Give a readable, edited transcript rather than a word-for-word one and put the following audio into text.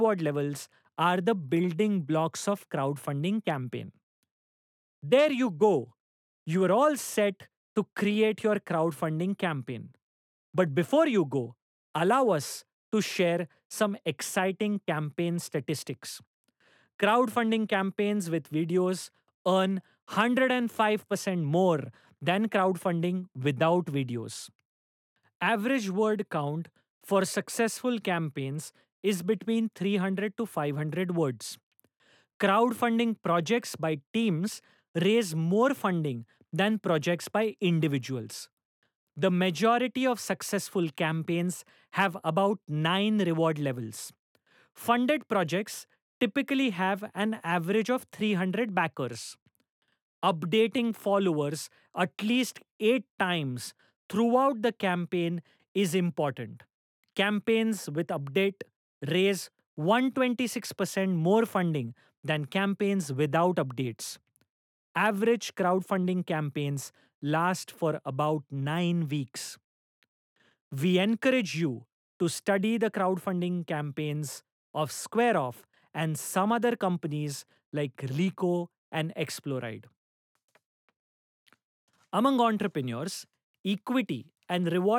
reward levels are the building blocks of crowdfunding campaign. There you go. You are all set to create your crowdfunding campaign. But before you go, allow us to share some exciting campaign statistics. Crowdfunding campaigns with videos earn 105% more than crowdfunding without videos. Average word count for successful campaigns is between 300 to 500 words. Crowdfunding projects by teams raise more funding than projects by individuals. The majority of successful campaigns have about 9 reward levels. Funded projects typically have an average of 300 backers. Updating followers at least 8 times throughout the campaign is important. Campaigns with update raise 126% more funding than campaigns without updates. Average crowdfunding campaigns last for about 9 weeks. We encourage you to study the crowdfunding campaigns of SquareOff and some other companies like Ricoh and Exploride. Among entrepreneurs, equity and reward